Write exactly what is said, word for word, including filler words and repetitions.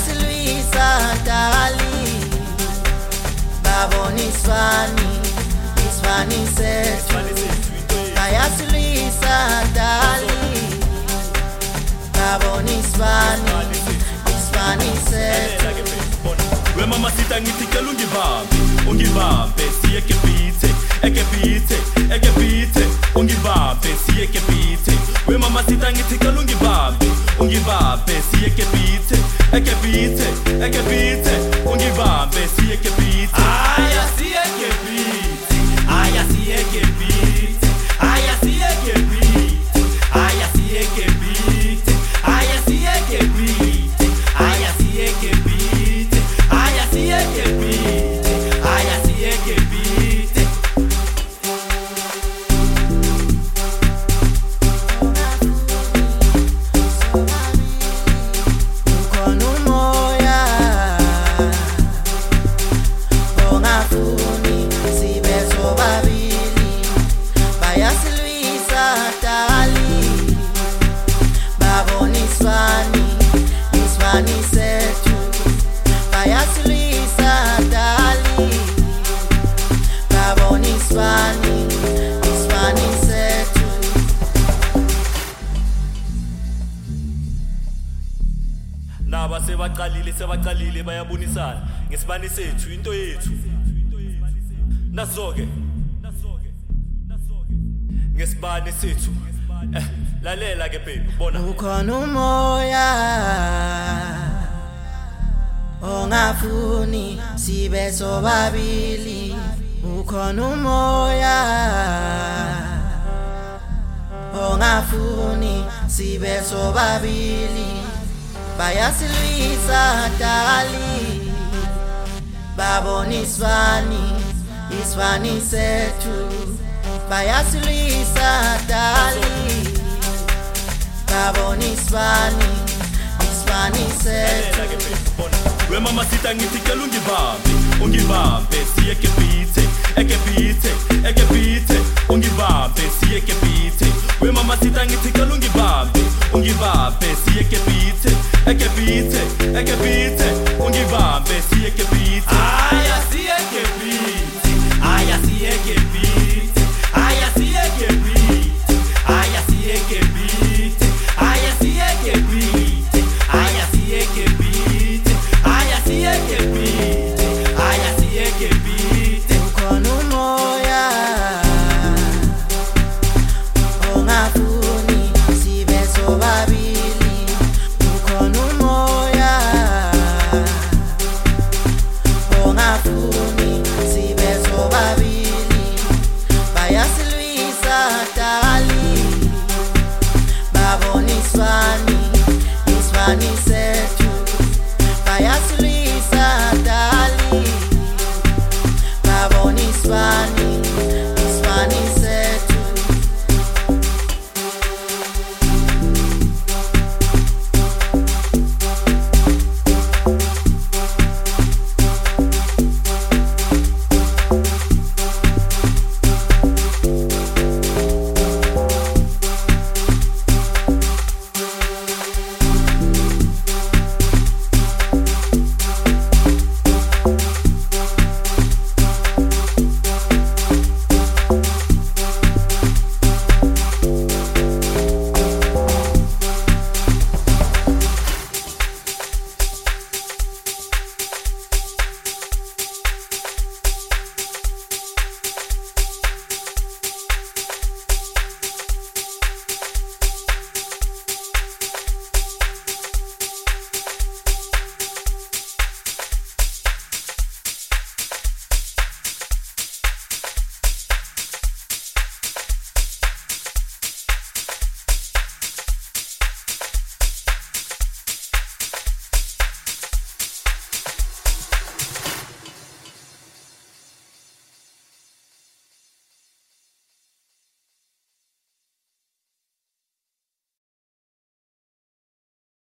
bayasilwisa dali, babona iswani, iswani sethu, bayasilwisa dali, babona iswani, iswani sethu. We mama sita ngithi cela ungibambe, ungibambe siye kebithe, ekebithe, ekebithe, ungibambe siye kebithe. We mama sita ngithi cela ungibambe, ungibambe siye kebithe, ekebithe, ekebithe, ungibambe siye kebithe. Aya siye kebithe, aya siye kebithe, aya siye kebithe, aya siye kebithe, aya siye kebithe, aya siye kebithe. Naba sebaqalile sebaqalile bayabonisana ngesibani sethu into yethu nasoke ngesibani sethu eh lalela ke baby bona ukhona umoya ongafuni sibe sobabili ukhona umoya ongafuni sibe sobabili bayasilwisa dali, babona iswani, iswani sethu, bayasilwisa dali, babona iswani, iswani sethu. We mama sita ngithi cela ungibambe, ungibambe siye kebithe.